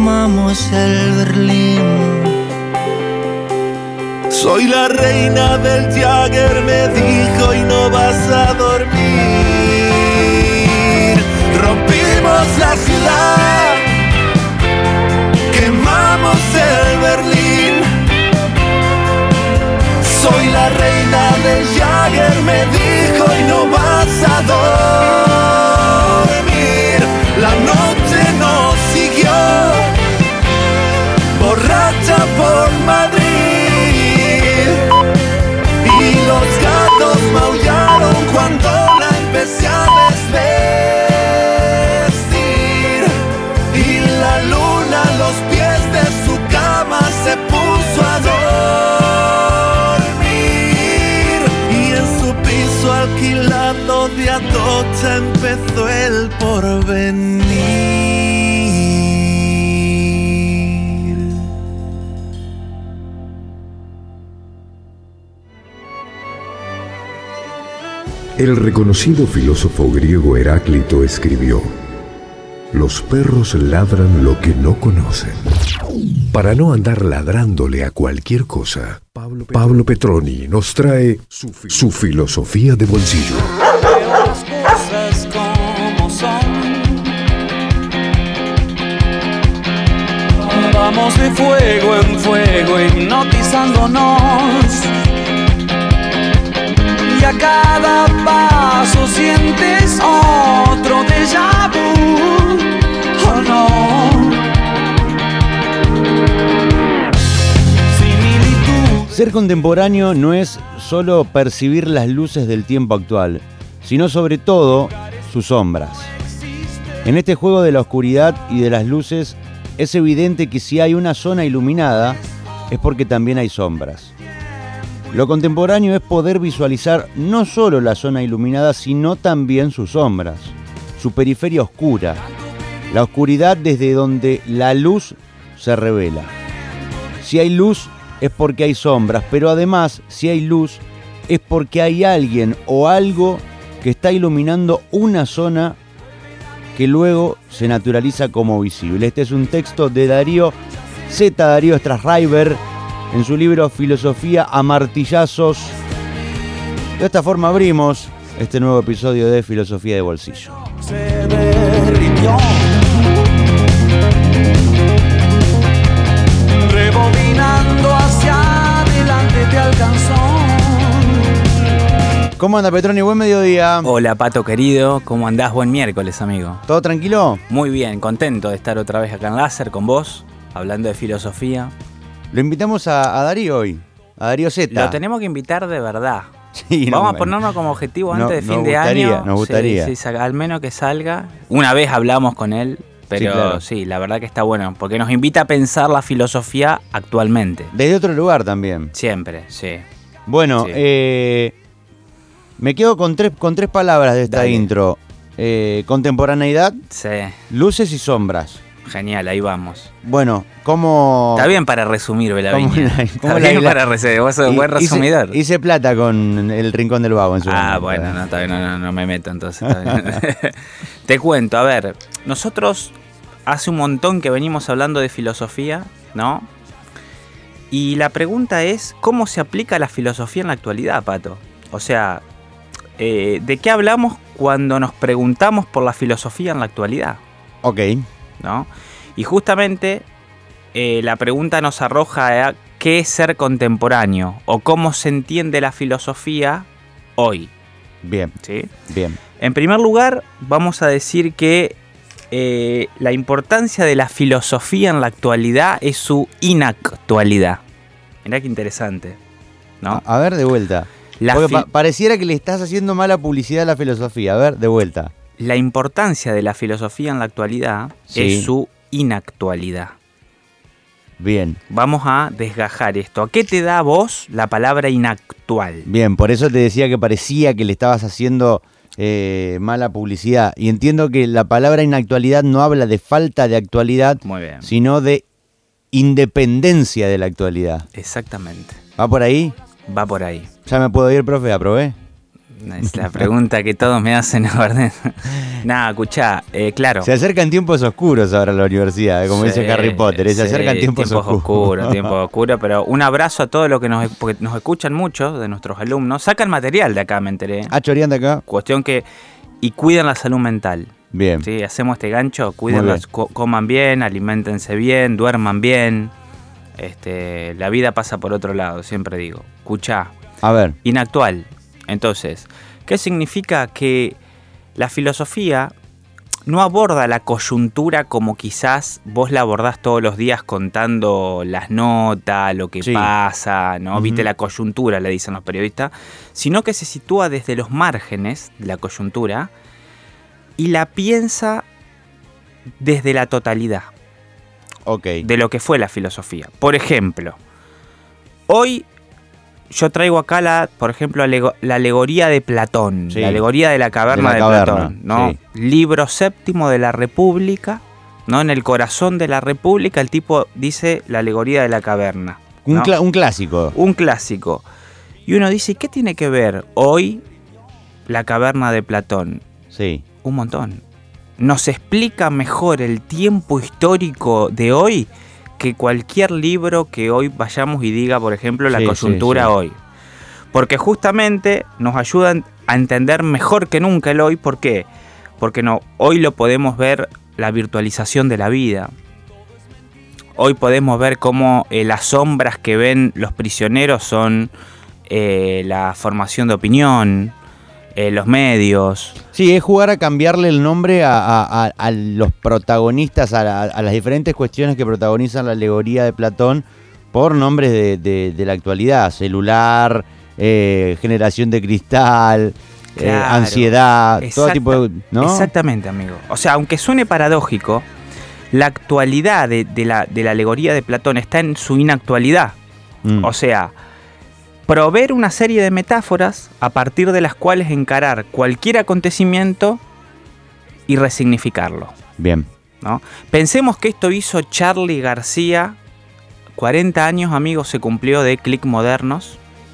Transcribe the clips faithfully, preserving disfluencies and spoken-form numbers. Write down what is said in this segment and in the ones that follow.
quemamos el Berlín. Soy la reina del Jagger, me dijo, y no vas a dormir. Rompimos la ciudad, quemamos el Berlín. Soy la reina del Jagger, me dijo, y no vas a dormir. La noche nos siguió, borracha por Madrid. Y los gatos maullaron cuando la empecé a desvestir. Y la luna a los pies de su cama se puso a dormir. Y en su piso alquilado de Atocha empezó el porvenir. El reconocido filósofo griego Heráclito escribió: los perros ladran lo que no conocen. Para no andar ladrándole a cualquier cosa, Pablo, Pablo Petroni nos trae su, su filosofía de bolsillo. Veo las cosas como son. Vamos de fuego en fuego hipnotizándonos. Y a cada paso sientes otro déjà vu, oh no. Similitud. Ser contemporáneo no es solo percibir las luces del tiempo actual, sino sobre todo sus sombras. En este juego de la oscuridad y de las luces es evidente que si hay una zona iluminada es porque también hay sombras. Lo contemporáneo es poder visualizar no solo la zona iluminada, sino también sus sombras, su periferia oscura, la oscuridad desde donde la luz se revela. Si hay luz es porque hay sombras, pero además, si hay luz es porque hay alguien o algo que está iluminando una zona que luego se naturaliza como visible. Este es un texto de Darío Z. Darío Strasreiber, en su libro Filosofía a martillazos. De esta forma abrimos este nuevo episodio de Filosofía de Bolsillo. Se derritió. Rebobinando hacia adelante te alcanzó. ¿Cómo anda, Petroni? Buen mediodía. Hola, Pato querido, ¿cómo andás? Buen miércoles, amigo. ¿Todo tranquilo? Muy bien, contento de estar otra vez acá en Láser con vos, hablando de filosofía. Lo invitamos a, a Darío hoy, a Darío Z. Lo tenemos que invitar de verdad. Sí, Vamos no, a ponernos como objetivo no, antes de fin nos de gustaría, año. Nos gustaría. Sí, sí, al menos que salga. Una vez hablamos con él, pero sí, claro. sí, la verdad que está bueno, porque nos invita a pensar la filosofía actualmente. Desde otro lugar también. Siempre, sí. Bueno, Sí. eh, me quedo con tres, con tres palabras de esta Dale. intro. Eh, contemporaneidad, Sí, luces y sombras. genial, ahí vamos. Bueno, ¿cómo...? Está bien para resumir, ¿Cómo Belaviña. la- Está cómo la bien isla- para resumir, vos sos un Y- buen hice- resumidor. Hice plata con el Rincón del Vago en su Ah, momento. bueno, no, está bien, no, no, no me meto entonces. Está bien. Te cuento, a ver, nosotros hace un montón que venimos hablando de filosofía, ¿no? Y la pregunta es, ¿cómo se aplica la filosofía en la actualidad, Pato? O sea, eh, ¿de qué hablamos cuando nos preguntamos por la filosofía en la actualidad? Ok. ¿No? Y justamente eh, la pregunta nos arroja a qué es ser contemporáneo o cómo se entiende la filosofía hoy. Bien, ¿Sí? bien. En primer lugar, vamos a decir que eh, la importancia de la filosofía en la actualidad es su inactualidad. Mirá qué interesante, ¿no? A, a ver, de vuelta. La, Porque fi- pa- pareciera que le estás haciendo mala publicidad a la filosofía. A ver, de vuelta. la importancia de la filosofía en la actualidad Sí. es su inactualidad. Bien, Vamos a desgajar esto. ¿A qué te da a vos la palabra inactual? bien. Por eso te decía que parecía que le estabas haciendo eh, mala publicidad. Y entiendo que la palabra inactualidad no habla de falta de actualidad, Muy bien. sino de independencia de la actualidad. Exactamente. ¿Va por ahí? Va por ahí. ¿Ya me puedo ir, profe? ¿Aprobé? Es la pregunta que todos me hacen, ¿verdad? Nada, escuchá, eh, claro. Se acercan tiempos oscuros ahora a la universidad, como Sí, dice Harry Potter, ¿eh? se sí, acercan tiempos, tiempos oscuros. oscuros. Tiempos oscuros, pero un abrazo a todos los que nos, porque nos escuchan mucho, de nuestros alumnos. Sacan material de acá, me enteré. Ah, choreando acá. Cuestión que... Y cuidan la salud mental. Bien. Sí, hacemos este gancho, cuídenla, co- coman bien, aliméntense bien, duerman bien. Este, la vida pasa por otro lado, siempre digo. Escuchá. A ver. Inactual. Entonces, ¿qué significa? Que la filosofía no aborda la coyuntura como quizás vos la abordás todos los días contando las notas, lo que Sí. pasa, ¿no? Uh-huh. Viste la coyuntura, le dicen los periodistas, sino que se sitúa desde los márgenes de la coyuntura y la piensa desde la totalidad Ok. de lo que fue la filosofía. Por ejemplo, hoy yo traigo acá, la, por ejemplo, alego- la alegoría de Platón, Sí. la alegoría de la caverna de, De la caverna, Platón, ¿no? sí. Libro séptimo de la República, ¿no? En el corazón de la República, el tipo dice la alegoría de la caverna, Un, ¿no? cla- un clásico. Un clásico. Y uno dice, ¿qué tiene que ver hoy la caverna de Platón? Sí. Un montón. Nos explica mejor el tiempo histórico de hoy que cualquier libro que hoy vayamos y diga, por ejemplo, la Sí, coyuntura sí, sí. hoy. Porque justamente nos ayudan a entender mejor que nunca el hoy. ¿Por qué? Porque no, hoy lo podemos ver, la virtualización de la vida. Hoy podemos ver cómo eh, las sombras que ven los prisioneros son eh, la formación de opinión, eh, los medios. Sí, es jugar a cambiarle el nombre a, a- a- a los protagonistas, a, la- a las diferentes cuestiones que protagonizan la alegoría de Platón por nombres de, de- de la actualidad. Celular, eh, generación de cristal, eh, Claro. ansiedad, todo Exacta- tipo de... ¿no? Exactamente, amigo. O sea, aunque suene paradójico, la actualidad de, de la, de la alegoría de Platón está en su inactualidad. Mm. O sea, proveer una serie de metáforas a partir de las cuales encarar cualquier acontecimiento y resignificarlo, Bien. ¿no? Pensemos que esto hizo Charly García, cuarenta años, amigos, se cumplió de Click Modernos,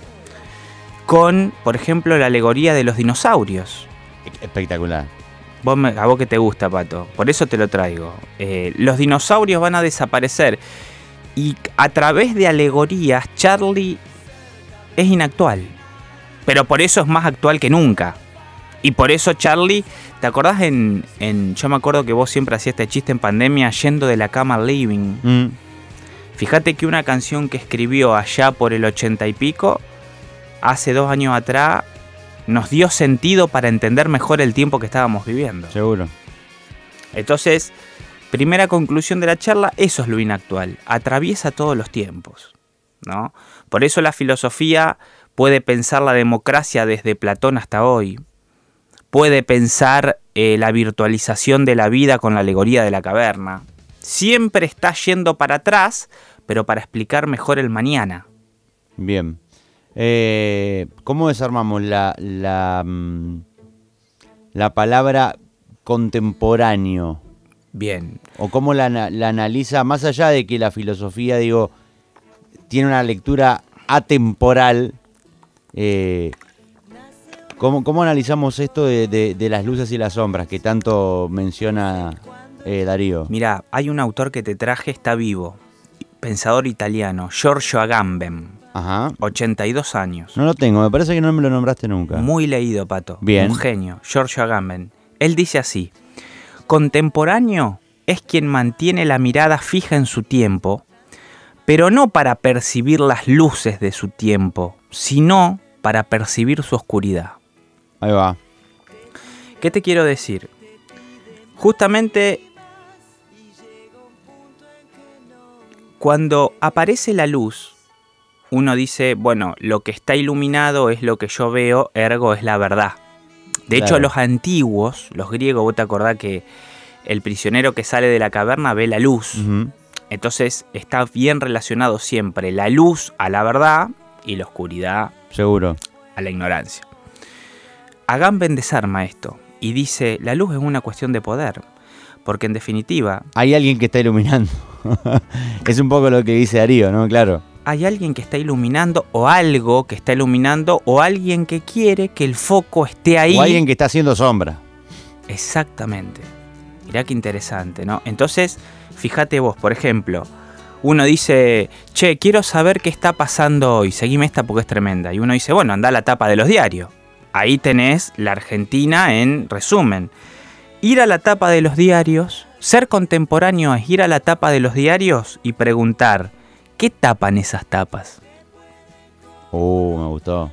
con, por ejemplo, la alegoría de los dinosaurios. Espectacular. Vos me- a vos que te gusta, Pato, por eso te lo traigo. Eh, los dinosaurios van a desaparecer y a través de alegorías Charlie es inactual, pero por eso es más actual que nunca. Y por eso Charlie, ¿te acordás en, en yo me acuerdo que vos siempre hacías este chiste en pandemia, yendo de la cama al living? Mm. Fíjate que una canción que escribió allá por el ochenta y pico, hace dos años atrás, nos dio sentido para entender mejor el tiempo que estábamos viviendo. Seguro. Entonces, primera conclusión de la charla, eso es lo inactual, atraviesa todos los tiempos, ¿no? Por eso la filosofía puede pensar la democracia desde Platón hasta hoy, puede pensar eh, la virtualización de la vida con la alegoría de la caverna. Siempre está yendo para atrás, pero para explicar mejor el mañana. Bien. Eh, ¿Cómo desarmamos la, la, mm, la palabra contemporáneo? Bien. ¿O cómo la, ana- la analiza, más allá de que la filosofía, digo, tiene una lectura atemporal? Eh, ¿cómo, ¿Cómo analizamos esto de, de- de las luces y las sombras que tanto menciona eh, Darío? Mira, hay un autor que te traje, está vivo, pensador italiano, Giorgio Agamben, Ajá. ochenta y dos años. No lo tengo, me parece que no me lo nombraste nunca. Muy leído, Pato. Bien. Un genio, Giorgio Agamben. Él dice así: contemporáneo es quien mantiene la mirada fija en su tiempo, pero no para percibir las luces de su tiempo, sino para percibir su oscuridad. Ahí va. ¿Qué te quiero decir? Justamente cuando aparece la luz, uno dice, bueno, lo que está iluminado es lo que yo veo, ergo es la verdad. De Claro. hecho, los antiguos, los griegos, vos te acordás que el prisionero que sale de la caverna ve la luz. Ujú. Entonces está bien relacionado siempre la luz a la verdad y la oscuridad Seguro. a la ignorancia. Agamben desarma esto y dice, la luz es una cuestión de poder, porque en definitiva, Hay alguien que está iluminando. Es un poco lo que dice Darío, ¿no? Claro. hay alguien que está iluminando, o algo que está iluminando, o alguien que quiere que el foco esté ahí. O alguien que está haciendo sombra. Exactamente. Mirá qué interesante, ¿no? Entonces, fíjate vos, por ejemplo, uno dice, che, quiero saber qué está pasando hoy, seguime esta porque es tremenda. Y uno dice, bueno, anda a la tapa de los diarios. Ahí tenés la Argentina en resumen. Ir a la tapa de los diarios, ser contemporáneo es ir a la tapa de los diarios y preguntar, ¿qué tapan esas tapas? Uh, me gustó.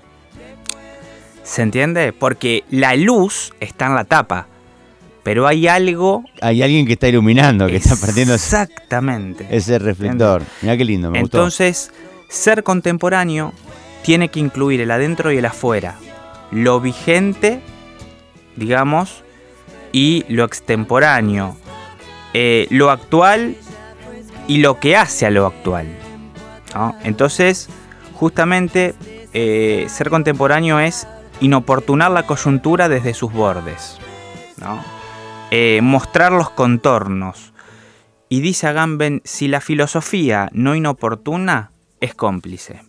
¿Se entiende? Porque la luz está en la tapa, pero hay algo... Hay alguien que está iluminando, que está perdiendo exactamente ese reflector. Mirá qué lindo, me gustó. Entonces, ser contemporáneo tiene que incluir el adentro y el afuera. Lo vigente, digamos, y lo extemporáneo. Eh, lo actual y lo que hace a lo actual, ¿no? Entonces, justamente, eh, ser contemporáneo es inoportunar la coyuntura desde sus bordes, ¿no? Eh, mostrar los contornos. Y dice Agamben, si la filosofía no inoportuna, es cómplice,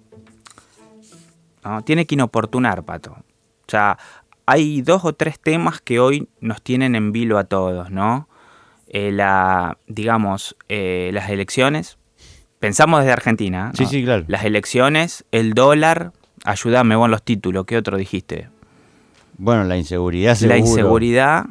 ¿no? Tiene que inoportunar, Pato. O sea, hay dos o tres temas que hoy nos tienen en vilo a todos, ¿no? Eh, la, digamos, eh, las elecciones. Pensamos desde Argentina, ¿no? Sí, sí, claro. Las elecciones, el dólar. Ayúdame vos en los títulos. ¿Qué otro dijiste? Bueno, la inseguridad, seguro. La inseguridad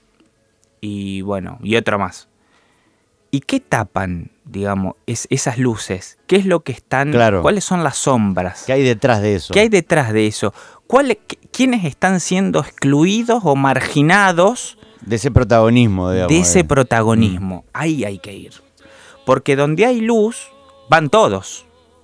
y, bueno, y otro más. ¿Y qué tapan, digamos, es, esas luces? ¿Qué es lo que están? Claro. ¿Cuáles son las sombras? ¿Qué hay detrás de eso? ¿Qué hay detrás de eso? ¿Cuál, ¿Quiénes están siendo excluidos o marginados? De ese protagonismo, digamos. De ese eh. protagonismo. Mm. Ahí hay que ir. Porque donde hay luz, van todos,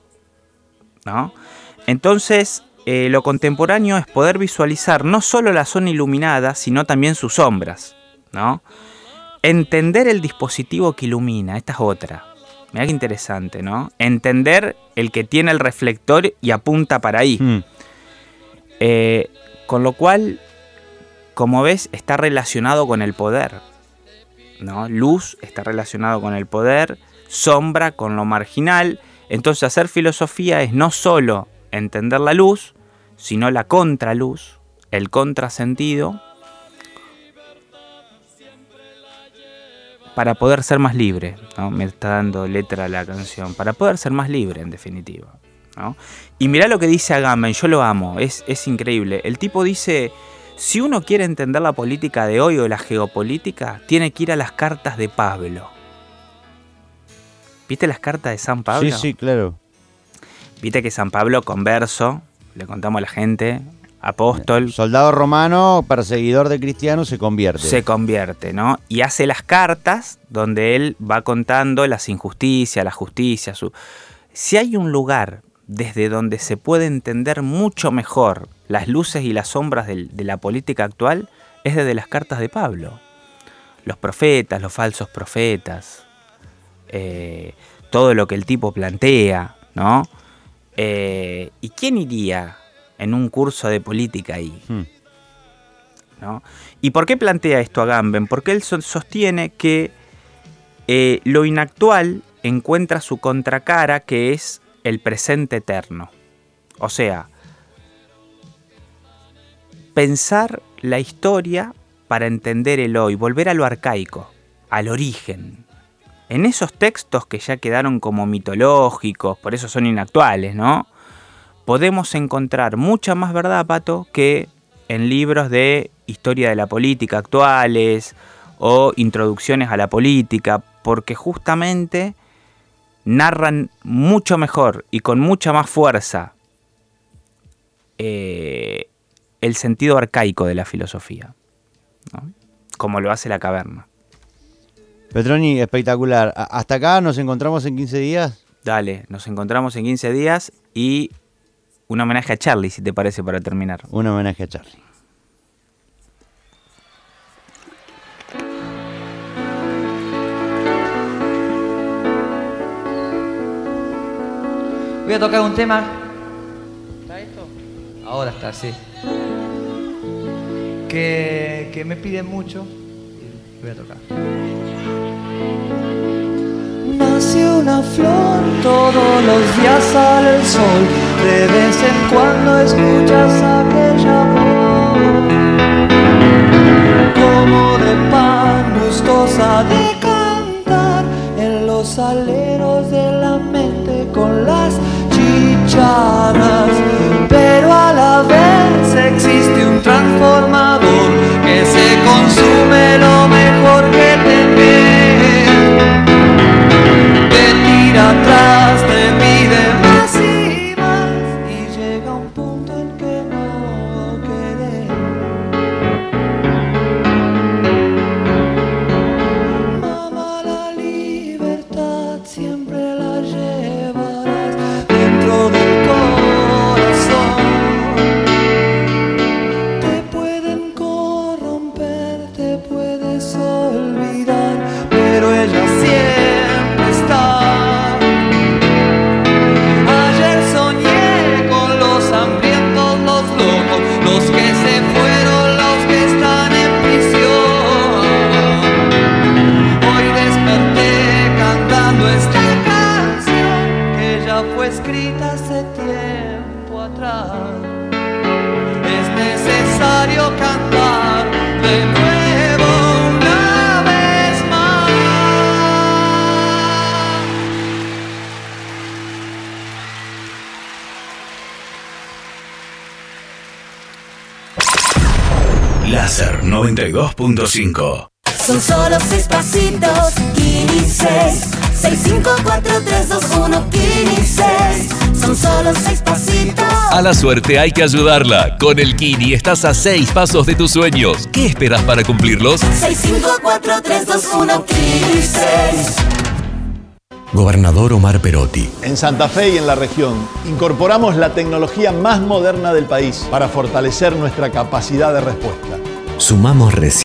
¿no? Entonces, eh, lo contemporáneo es poder visualizar no solo la zona iluminada, sino también sus sombras, ¿no? Entender el dispositivo que ilumina, esta es otra. Mirá qué interesante, ¿no? Entender el que tiene el reflector y apunta para ahí. Mm. Eh, con lo cual, como ves, está relacionado con el poder, ¿no? Luz está relacionado con el poder, sombra con lo marginal. Entonces, hacer filosofía es no solo entender la luz, sino la contraluz, el contrasentido, para poder ser más libre, ¿no? Me está dando letra a la canción, para poder ser más libre, en definitiva, ¿no? Y mirá lo que dice Agamben, yo lo amo, es, es increíble. El tipo dice, si uno quiere entender la política de hoy o la geopolítica, tiene que ir a las cartas de Pablo. ¿Viste las cartas de San Pablo? Sí, sí, claro. Viste que San Pablo, converso, le contamos a la gente, apóstol. Soldado romano, perseguidor de cristianos, se convierte. Se convierte, ¿no? Y hace las cartas donde él va contando las injusticias, la justicia. Su... Si hay un lugar desde donde se puede entender mucho mejor las luces y las sombras de, de la política actual, es desde las cartas de Pablo. Los profetas, los falsos profetas, eh, todo lo que el tipo plantea, ¿no? Eh, ¿Y quién iría en un curso de política ahí? Hmm. ¿No? ¿Y por qué plantea esto Agamben? Porque él sostiene que eh, lo inactual encuentra su contracara, que es el presente eterno. O sea, pensar la historia para entender el hoy, volver a lo arcaico, al origen. En esos textos que ya quedaron como mitológicos, por eso son inactuales, ¿no? Podemos encontrar mucha más verdad, Pato, que en libros de historia de la política actuales o introducciones a la política, porque justamente narran mucho mejor y con mucha más fuerza eh, el sentido arcaico de la filosofía, ¿no? Como lo hace La Caverna. Petroni, espectacular. ¿Hasta acá nos encontramos en quince días? Dale, nos encontramos en quince días y un homenaje a Charlie, si te parece, para terminar. Un homenaje a Charlie. Voy a tocar un tema. ¿Está esto? Ahora está, sí. Que, que me piden mucho. Voy a tocar. No sé. parece una flor, todos los días sale el sol, de vez en cuando escuchas aquella voz, como de pan gustosa de cantar, en los aleros de la mente con las chicharras, pero a la vez existe un transformador que se consume lo mejor que tenés, te tira atrás, te pide más y más y llega un punto en que no querés. Mamá, la libertad siempre la llevarás dentro del corazón. Te pueden corromper, te puedes olvidar, pero ella siempre está. Ayer soñé con los hambrientos, los locos, los que se fueron, los que están en prisión. Hoy desperté cantando esta canción que ya fue escrita hace tiempo atrás. Es necesario cantar de nuevo una vez más. Láser noventa y dos punto cinco. Son solo seis pasitos, Kini seis, seis, cinco, cuatro, tres, dos, uno, Kini seis. Son solo seis pasitos. A la suerte hay que ayudarla. Con el Kini estás a seis pasos de tus sueños. ¿Qué esperas para cumplirlos? seis, cinco, cuatro, tres, dos, uno, Kini seis. Gobernador Omar Perotti. En Santa Fe y en la región incorporamos la tecnología más moderna del país para fortalecer nuestra capacidad de respuesta. Sumamos recién.